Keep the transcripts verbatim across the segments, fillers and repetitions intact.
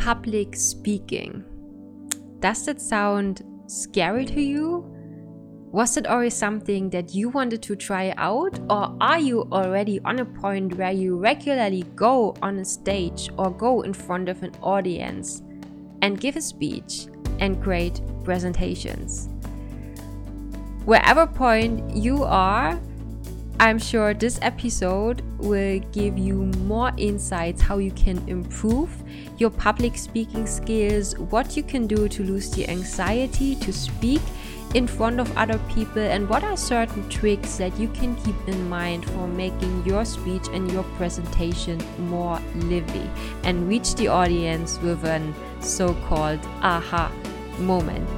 public speaking. Does that sound scary to you? Was it always something that you wanted to try out, or are you already on a point where you regularly go on a stage or go in front of an audience and give a speech and create presentations? Wherever point you are, I'm sure this episode will give you more insights how you can improve your public speaking skills, what you can do to lose the anxiety to speak in front of other people, and what are certain tricks that you can keep in mind for making your speech and your presentation more lively and reach the audience with an so-called aha moment.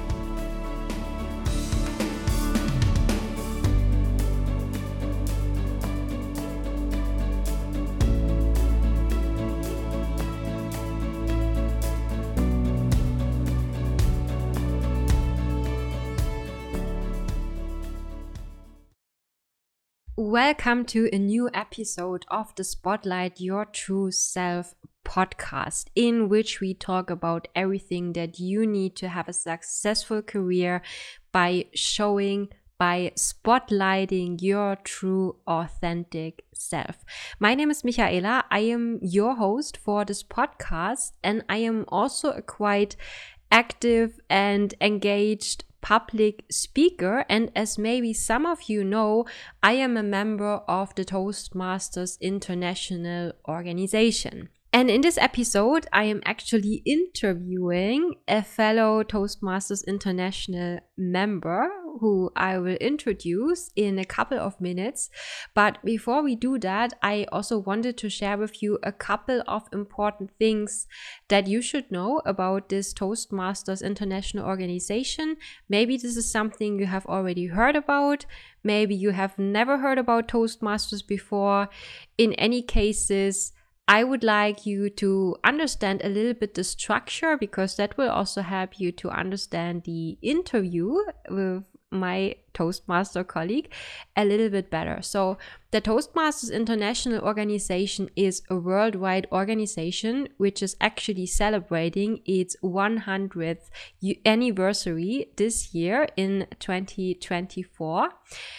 Welcome to a new episode of the Spotlight Your True Self podcast, in which we talk about everything that you need to have a successful career by showing, by spotlighting your true, authentic self. My name is Michaela. I am your host for this podcast, and I am also a quite active and engaged public speaker, and as maybe some of you know, I am a member of the Toastmasters International organization. And in this episode, I am actually interviewing a fellow Toastmasters International member who I will introduce in a couple of minutes. But before we do that, I also wanted to share with you a couple of important things that you should know about this Toastmasters International organization. Maybe this is something you have already heard about. Maybe you have never heard about Toastmasters before. In any cases, I would like you to understand a little bit the structure, because that will also help you to understand the interview with my Toastmaster colleague a little bit better. So the Toastmasters International organization is a worldwide organization which is actually celebrating its one hundredth anniversary this year in twenty twenty-four.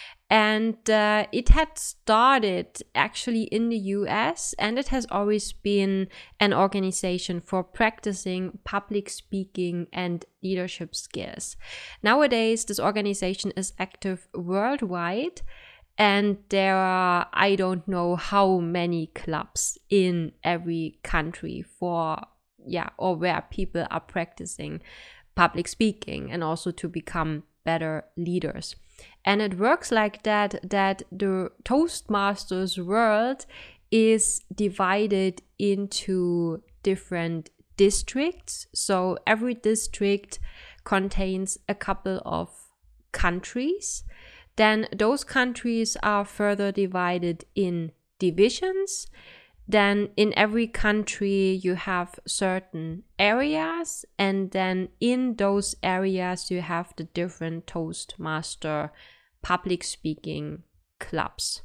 And uh, it had started actually in the U S, and it has always been an organization for practicing public speaking and leadership skills. Nowadays, this organization is active worldwide, and there are, I don't know how many clubs in every country for, yeah, or where people are practicing public speaking and also to become better leaders. And it works like that, that the Toastmasters world is divided into different districts. So every district contains a couple of countries. Then those countries are further divided in divisions. Then in every country you have certain areas, and then in those areas you have the different Toastmaster public speaking clubs.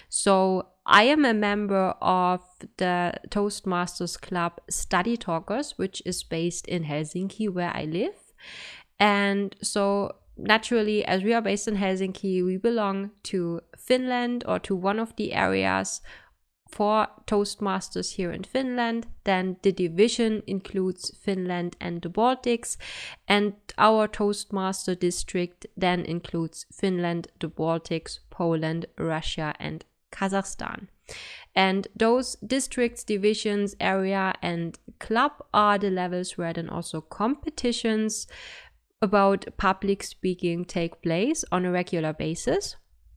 So I am a member of the Toastmasters Club Study Talkers, which is based in Helsinki, where I live. And so naturally, as we are based in Helsinki, we belong to Finland, or to one of the areas for Toastmasters here in Finland. Then the division includes Finland and the Baltics, and our Toastmaster district then includes Finland, the Baltics, Poland, Russia, and Kazakhstan. And those districts, divisions, area, and club are the levels where then also competitions about public speaking take place on a regular basis.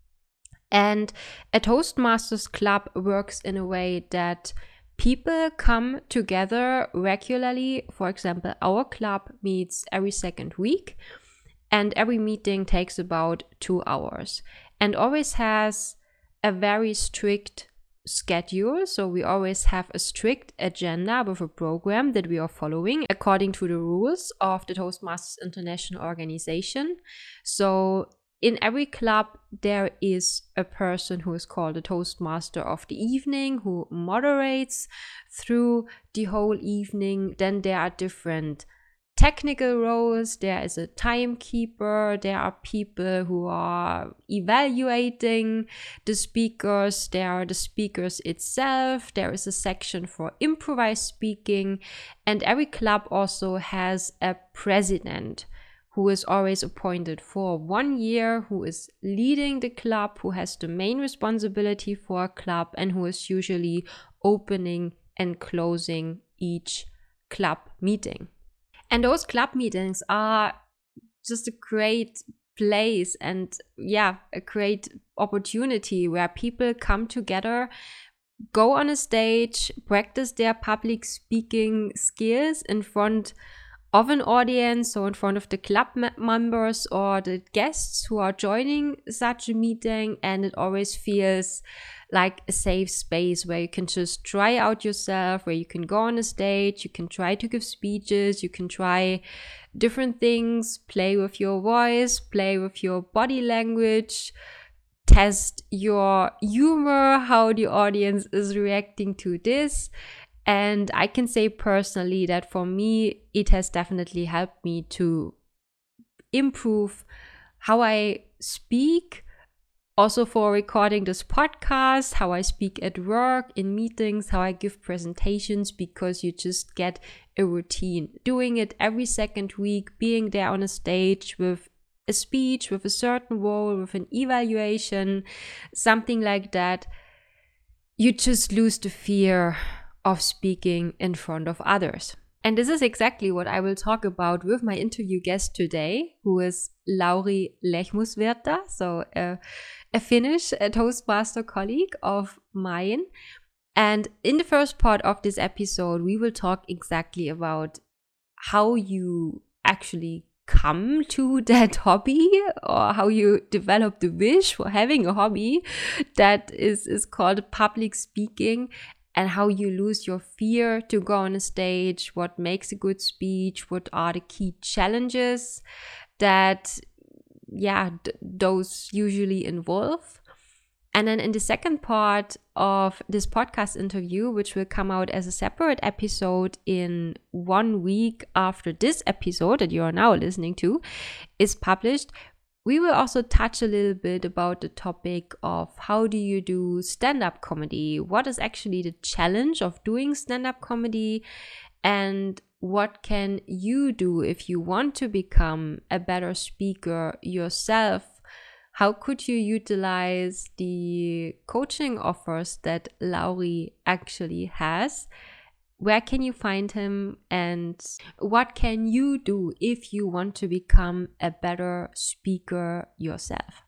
And a Toastmasters club works in a way that people come together regularly. For example, our club meets every second week, and every meeting takes about two hours and always has a very strict schedule. So we always have a strict agenda with a program that we are following according to the rules of the Toastmasters International organization. So in every club, there is a person who is called the Toastmaster of the evening, who moderates through the whole evening. Then there are different technical roles. There is a timekeeper. There are people who are evaluating the speakers. There are the speakers itself. There is a section for improvised speaking. And every club also has a president who is always appointed for one year, who is leading the club, who has the main responsibility for a club, and who is usually opening and closing each club meeting. And those club meetings are just a great place and, yeah, a great opportunity where people come together, go on a stage, practice their public speaking skills in front of an audience, so in front of the club members or the guests who are joining such a meeting. And it always feels like a safe space where you can just try out yourself, where you can go on a stage, you can try to give speeches, you can try different things, play with your voice, play with your body language, test your humor, how the audience is reacting to this. And I can say personally that for me, it has definitely helped me to improve how I speak, also for recording this podcast, how I speak at work, in meetings, how I give presentations, because you just get a routine. Doing it every second week, being there on a stage with a speech, with a certain role, with an evaluation, something like that, you just lose the fear of speaking in front of others. And this is exactly what I will talk about with my interview guest today, who is Lauri Lehmusvirta, so a, a Finnish a Toastmaster colleague of mine. And in the first part of this episode, we will talk exactly about how you actually come to that hobby, or how you develop the wish for having a hobby that is, is called public speaking, and how you lose your fear to go on a stage, what makes a good speech, what are the key challenges that, yeah, d- those usually involve. And then in the second part of this podcast interview, which will come out as a separate episode in one week after this episode that you are now listening to is published, we will also touch a little bit about the topic of how do you do stand-up comedy, what is actually the challenge of doing stand-up comedy, and what can you do if you want to become a better speaker yourself. How could you utilize the coaching offers that Lauri actually has? Where can you find him, and what can you do if you want to become a better speaker yourself?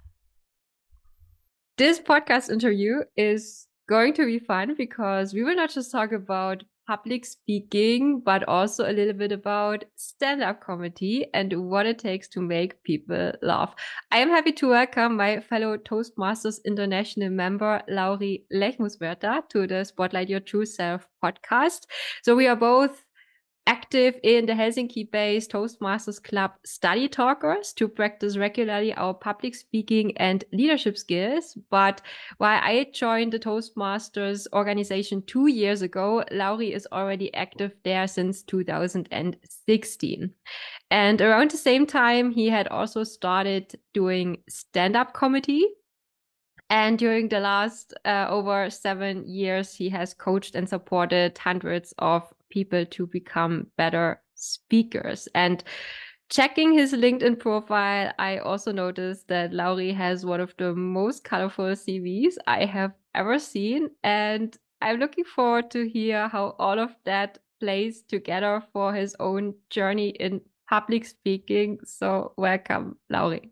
This podcast interview is going to be fun because we will not just talk about public speaking, but also a little bit about stand-up comedy and what it takes to make people laugh. I am happy to welcome my fellow Toastmasters International member, Lauri Lehmusvirta, to the Spotlight Your True Self podcast. So we are both active in the Helsinki-based Toastmasters Club Study Talkers to practice regularly our public speaking and leadership skills. But while I joined the Toastmasters organization two years ago, Lauri is already active there since two thousand sixteen. And around the same time, he had also started doing stand-up comedy. And during the last uh, over seven years, he has coached and supported hundreds of people to become better speakers. And checking his LinkedIn profile, I also noticed that Lauri has one of the most colorful C Vs I have ever seen. And I'm looking forward to hear how all of that plays together for his own journey in public speaking. So welcome, Lauri.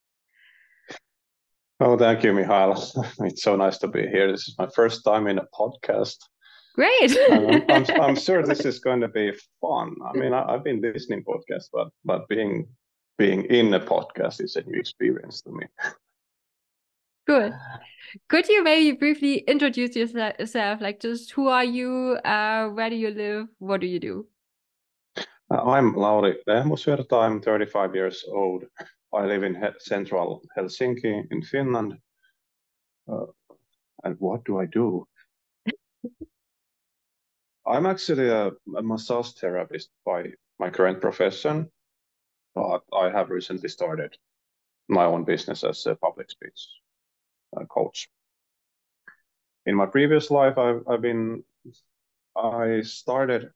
Oh, thank you, Mihaela. It's so nice to be here. This is my first time in a podcast. Great. I'm, I'm, I'm sure this is going to be fun. I mean, I, I've been listening podcasts, but but being being in a podcast is a new experience to me. Good. Could you maybe briefly introduce yourself? Like, just who are you? Uh, where do you live? What do you do? Uh, I'm Lauri Lehmusvirta. I'm thirty-five years old. I live in he- central Helsinki in Finland. Uh, and what do I do? I'm actually a, a massage therapist by my current profession, but I have recently started my own business as a public speech uh, coach. In my previous life, I've, I've been, I started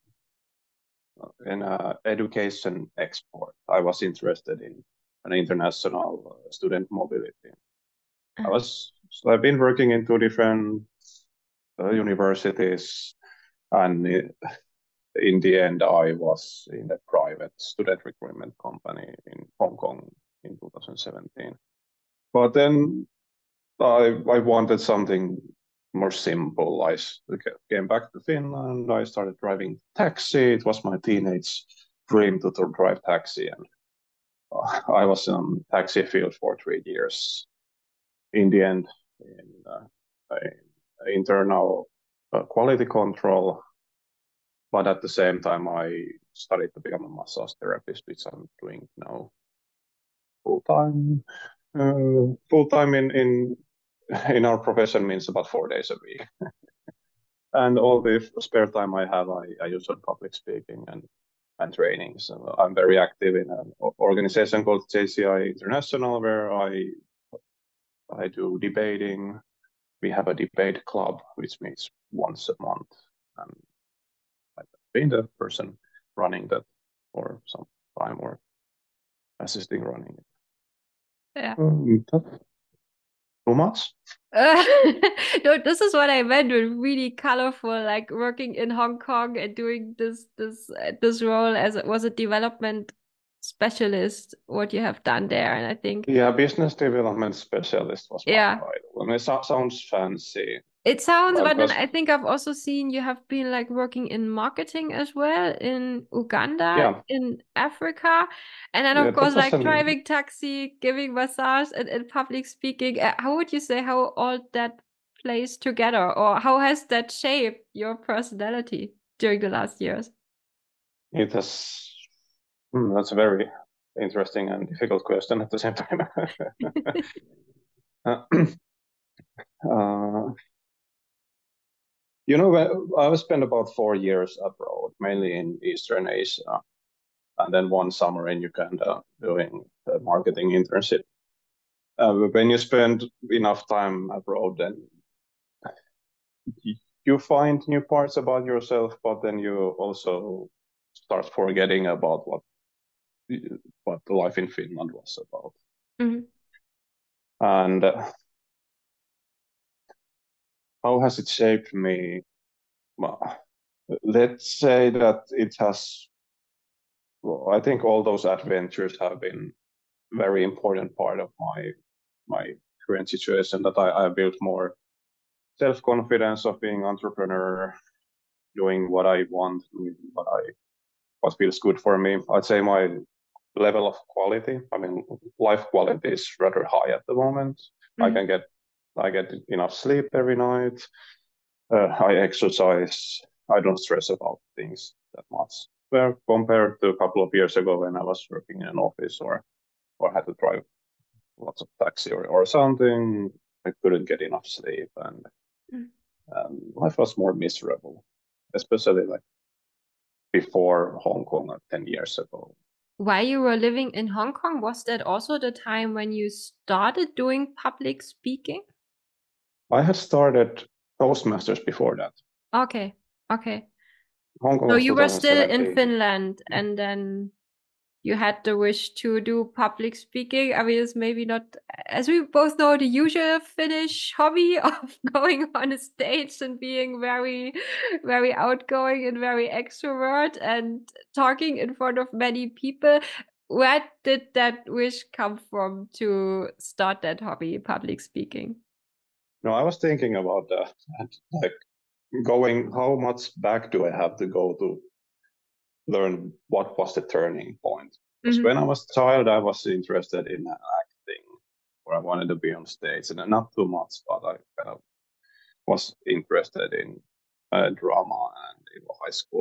in uh, education export. I was interested in an international uh, student mobility. I was, so I've been working in two different uh, universities, and i- in the end, I was in a private student recruitment company in Hong Kong in two thousand seventeen. But then I I wanted something more simple. I s- came back to Finland. I started driving taxi. It was my teenage dream to, to drive taxi, and uh, I was in taxi field for three years. In the end, in uh, a- internal uh, quality control, but at the same time, I studied to become a massage therapist, which I'm doing now full time. Uh, full time in in in our profession means about four days a week. And all the spare time I have, I, I use on public speaking and, and training. So I'm very active in an organization called J C I International, where I I do debating. We have a debate club, which meets once a month, and I've been the person running that for some time or assisting running it. Yeah. Um, that's too much. Uh, no, this is what I meant with really colorful, like working in Hong Kong and doing this this uh, this role as it was a development specialist. What you have done there, and I think Yeah, business development specialist was my yeah, title. I mean, it so- sounds fancy, it sounds. But then because I think I've also seen you have been like working in marketing as well in Uganda, yeah, in Africa, and then yeah, of that course was like an driving taxi, giving massage, and, and public speaking. Uh, How would you say how all that plays together, or how has that shaped your personality during the last years? it has. Hmm, that's a very interesting and difficult question at the same time. Uh, uh, you know, I spent about four years abroad, mainly in Eastern Asia, and then one summer in Uganda doing a marketing internship. Uh, when you spend enough time abroad, then you find new parts about yourself, but then you also start forgetting about what what the life in Finland was about. Mhm. And uh, how has it shaped me? Well, let's say that it has. Well, I think all those adventures have been very important part of my my current situation. That I, I built more self confidence of being entrepreneur, doing what I want, doing what I what feels good for me. I'd say my level of quality, I mean, life quality is rather high at the moment. I Mhm. can get I get enough sleep every night. Uh, I exercise. I don't stress about things that much. Well, compared to a couple of years ago when I was working in an office or or had to drive lots of taxi or, or something, I couldn't get enough sleep, and Mhm. um, life was more miserable, especially like before Hong Kong like ten years ago. While you were living in Hong Kong, was that also the time when you started doing public speaking? I had started Toastmasters before that. Okay, okay. Hong Kong So was you were still in two thousand seventeen. Finland, and then you had the wish to do public speaking. I mean, it's maybe not, as we both know, the usual Finnish hobby of going on a stage and being very, very outgoing and very extrovert and talking in front of many people. Where did that wish come from to start that hobby, public speaking? No, I was thinking about that. Like going, how much back do I have to go to learn what was the turning point? Because Hmm. when I was a child, I was interested in acting, or I wanted to be on stage, and not too much, but I kind of was interested in uh, drama and in high school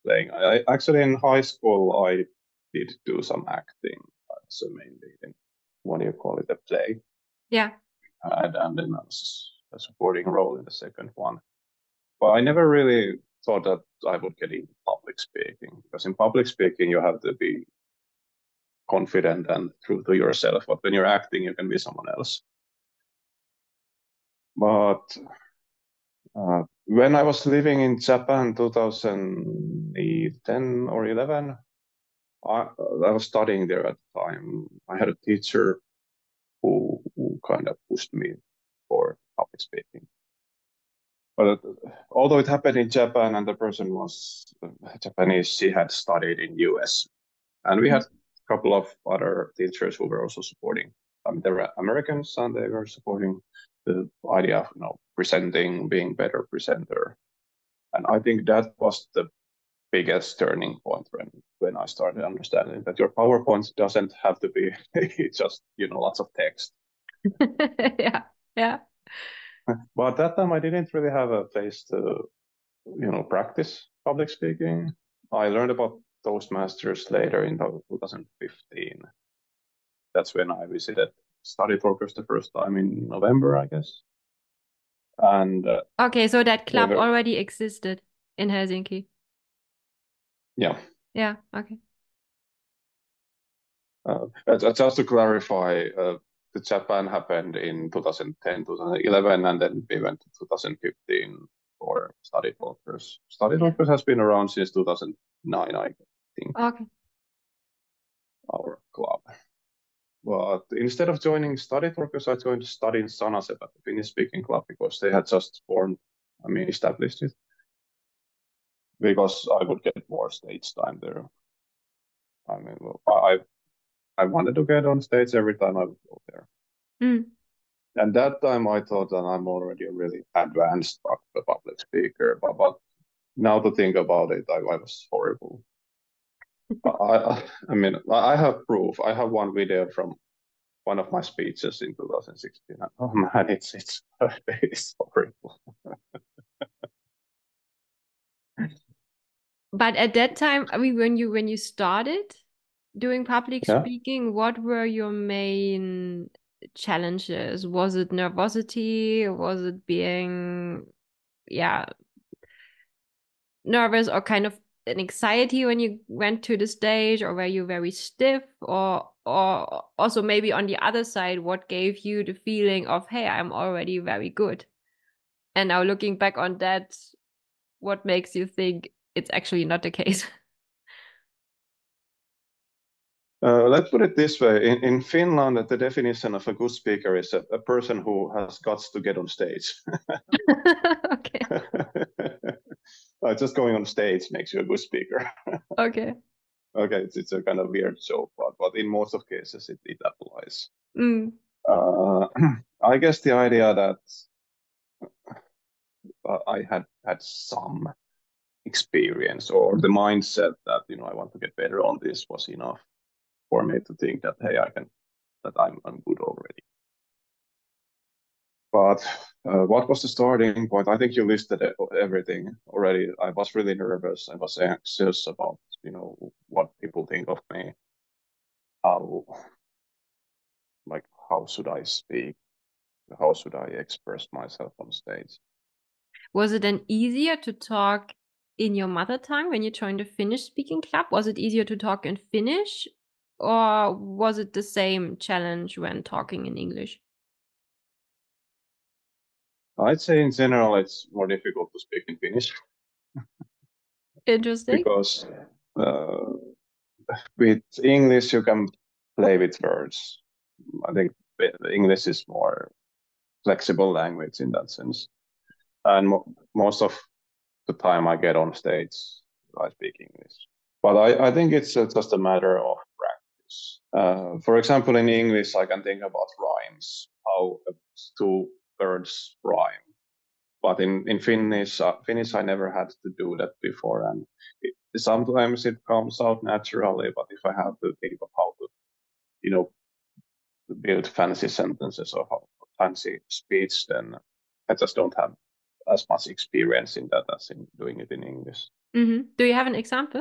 playing. I actually in high school I did do some acting, so mainly in what do you call it, a play. Yeah. And, and then I was a supporting role in the second one. But I never really thought that I would get into public speaking, because in public speaking you have to be confident and true to yourself. But when you're acting, you can be someone else. But uh, when I was living in Japan, two thousand ten or eleven, I, I was studying there at the time. I had a teacher who, who kind of pushed me for public speaking. But although it happened in Japan and the person was Japanese, she had studied in U S. And we had a couple of other teachers who were also supporting. I mean, they were Americans and they were supporting the idea of, you know, presenting, being better presenter. And I think that was the biggest turning point when, when I started understanding that your PowerPoint doesn't have to be just, you know, lots of text. Yeah, yeah. But at that time, I didn't really have a place to, you know, practice public speaking. I learned about Toastmasters later in two thousand fifteen. That's when I visited Study Talkers the first time in November, I guess. And uh, okay, so that club were, already existed in Helsinki. Yeah. Yeah. Okay. Uh, just to clarify, uh, the Japan happened in two thousand ten, two thousand eleven, and then we went to two thousand fifteen for Study Talkers. Study Yeah. Talkers has been around since two thousand nine, I think. Okay. Our club. But instead of joining Study Talkers, I joined Study in Sanasepa, the Finnish-speaking club, because they had just formed, I mean, established it. Because I would get more stage time there. I mean, I I wanted to get on stage every time I would go there. Mm. And that time I thought that I'm already a really advanced public speaker, but, but now to think about it, I, I was horrible. I, I mean, I have proof. I have one video from one of my speeches in two thousand sixteen. Oh man, it's it's, it's horrible. But at that time, I mean, when you when you started doing public Yeah. speaking, what were your main challenges? Was it nervosity? Was it being, yeah, nervous or kind of an anxiety when you went to the stage, or were you very stiff? Or or also maybe on the other side, what gave you the feeling of, hey, I'm already very good? And now looking back on that, what makes you think it's actually not the case? Uh, let's put it this way. In, in Finland, the definition of a good speaker is a, a person who has guts to get on stage. Okay. uh, just going on stage makes you a good speaker. Okay. Okay, it's, it's a kind of weird joke, but, but in most of cases it, it applies. Mm. Uh, I guess the idea that uh, I had had some experience, or the mindset that, you know, I want to get better on this was enough for me to think that, hey, I can, that I'm, I'm good already. But uh, what was the starting point? I think you listed everything already. I was really nervous. I was anxious about, you know, what people think of me. How, like, how should I speak? How should I express myself on stage? Was it then easier to talk in your mother tongue when you joined a Finnish speaking club? Was it easier to talk in Finnish, or was it the same challenge when talking in English? I'd say in general it's more difficult to speak in Finnish. Interesting. Because uh, with English you can play with words. I think English is more flexible language in that sense. And mo most of the time I get on stage, I speak English. But I, I think it's uh, just a matter of practice. Uh, for example, in English, I can think about rhymes, how two words rhyme. But in, in Finnish, uh, Finnish, I never had to do that before. And it, sometimes it comes out naturally, but if I have to think of how to, you know, build fancy sentences or how, fancy speech, then I just don't have as much experience in that as in doing it in English. Mm-hmm. Do you have an example?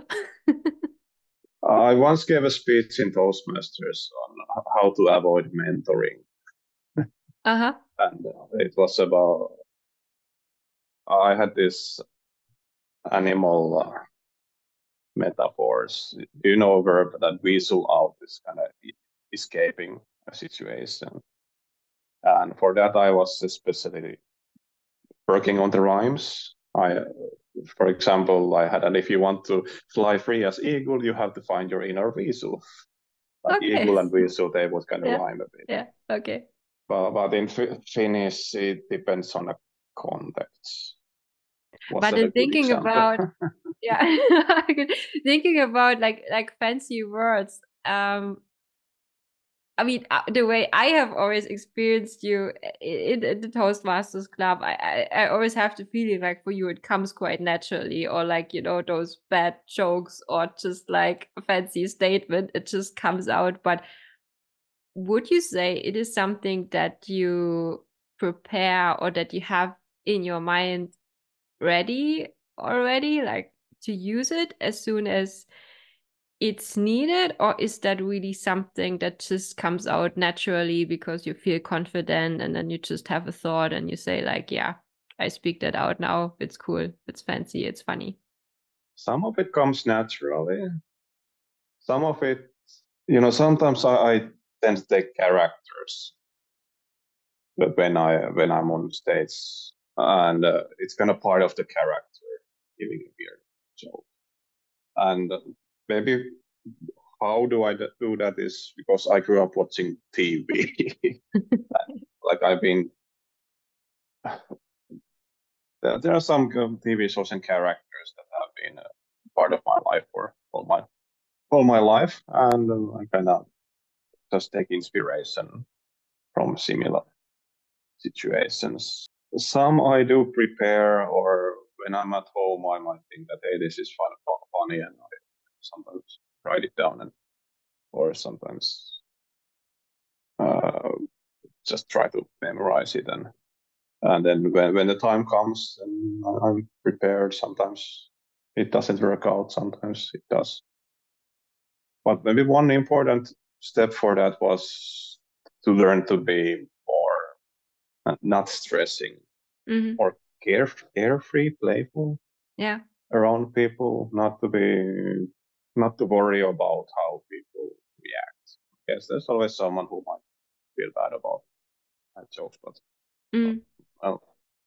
I once gave a speech in Toastmasters on how to avoid mentoring. Uh-huh. And uh, it was about, I had this animal uh, metaphors. Do you know a verb that weasel out is kind of escaping a situation? And for that, I was especially working on the rhymes. I, for example, I had, and if you want to fly free as eagle, you have to find your inner weasel. Like Okay. eagle and weasel, they would kind of Yeah. rhyme a bit. Yeah. Okay. But, but in F- Finnish, it depends on the context. Was But that a in good thinking example? about, yeah, thinking about like like fancy words, um, I mean, uh, the way I have always experienced you in, in the Toastmasters Club, I, I, I always have the feeling like for you it comes quite naturally, or like, you know, those bad jokes or just like a fancy statement, it just comes out. But would you say it is something that you prepare or that you have in your mind ready already, like to use it as soon as it's needed, or is that really something that just comes out naturally because you feel confident and then you just have a thought and you say like, yeah, I speak that out now, it's cool, it's fancy, it's funny? Some of it comes naturally. Some of it, you know, sometimes I, I tend to take characters when I when I'm on stage, and uh, it's kind of part of the character giving a weird joke. And maybe how do I do that is because I grew up watching T V. Like I've been, there, there are some T V shows and characters that have been a part of my life for all my all my life, and uh, I kind of just take inspiration from similar situations. Some I do prepare, or when I'm at home, I might think that hey, this is fun, funny, and I sometimes write it down, and or sometimes uh, just try to memorize it, and and then when when the time comes, and I'm prepared. Sometimes it doesn't work out. Sometimes it does. But maybe one important step for that was to learn to be more uh, not stressing Mm-hmm. or care carefree, playful Yeah. around people, not to be not to worry about how people react. Yes, there's always someone who might feel bad about that jokes, but Mm. well,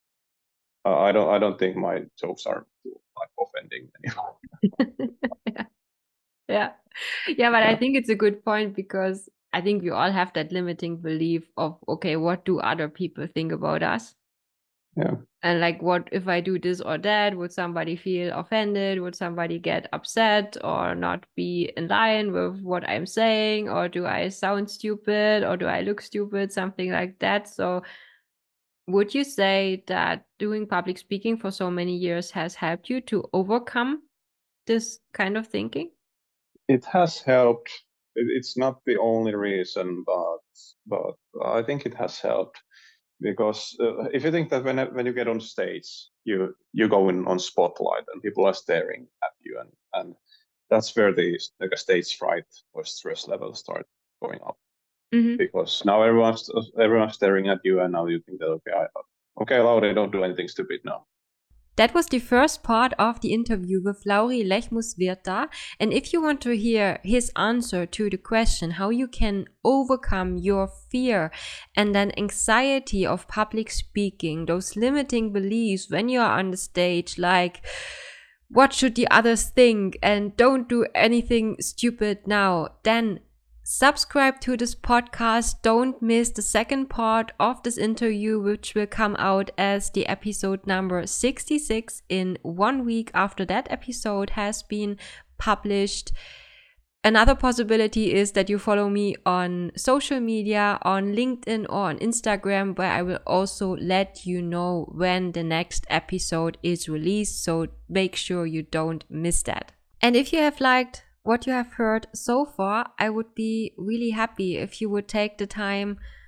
uh, I don't I don't think my jokes are like offending anyone. Yeah. Yeah. Yeah, but I Yeah, think it's a good point because I think we all have that limiting belief of, okay, what do other people think about us? yeah. And like, what if I do this or that? Would somebody feel offended? Would somebody get upset or not be in line with what I'm saying? Or do I sound stupid or do I look stupid? Something like that. So, would you say that doing public speaking for so many years has helped you to overcome this kind of thinking? It has helped. It, it's not the only reason, but but I think it has helped because uh, if you think that when when you get on stage, you you go in on spotlight and people are staring at you, and and that's where the like a stage fright or stress levels start going up Mm-hmm. because now everyone's everyone's staring at you, and now you think that okay, I, okay, Lauri, don't do anything stupid now. That was the first part of the interview with Lauri Lehmus-Virta. And if you want to hear his answer to the question how you can overcome your fear and then anxiety of public speaking, those limiting beliefs when you are on the stage, like what should the others think and don't do anything stupid now, then subscribe to this podcast. Don't miss the second part of this interview, which will come out as the episode number sixty-six in one week after that episode has been published. Another possibility is that you follow me on social media, on LinkedIn or on Instagram, where I will also let you know when the next episode is released. So make sure you don't miss that. And if you have liked what you have heard so far, I would be really happy if you would take the time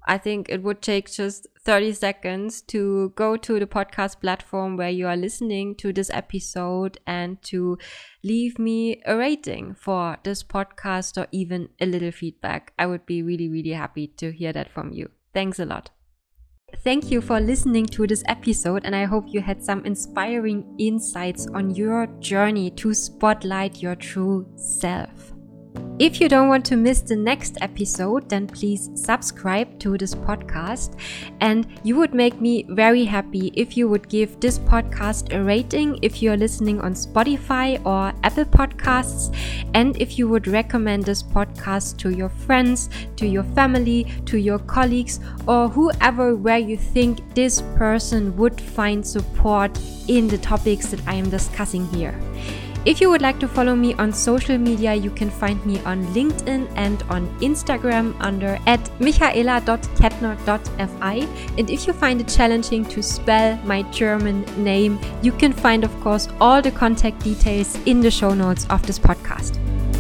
I think it would take just thirty seconds to go to the podcast platform where you are listening to this episode and to leave me a rating for this podcast or even a little feedback. I would be really, really happy to hear that from you. Thanks a lot. Thank you for listening to this episode, and I hope you had some inspiring insights on your journey to spotlight your true self. If you don't want to miss the next episode, then please subscribe to this podcast, and you would make me very happy if you would give this podcast a rating if you're listening on Spotify or Apple Podcasts, and if you would recommend this podcast to your friends, to your family, to your colleagues, or whoever where you think this person would find support in the topics that I am discussing here. If you would like to follow me on social media, you can find me on LinkedIn and on Instagram under at michaela dot kettner dot f i. And if you find it challenging to spell my German name, you can find, of course, all the contact details in the show notes of this podcast.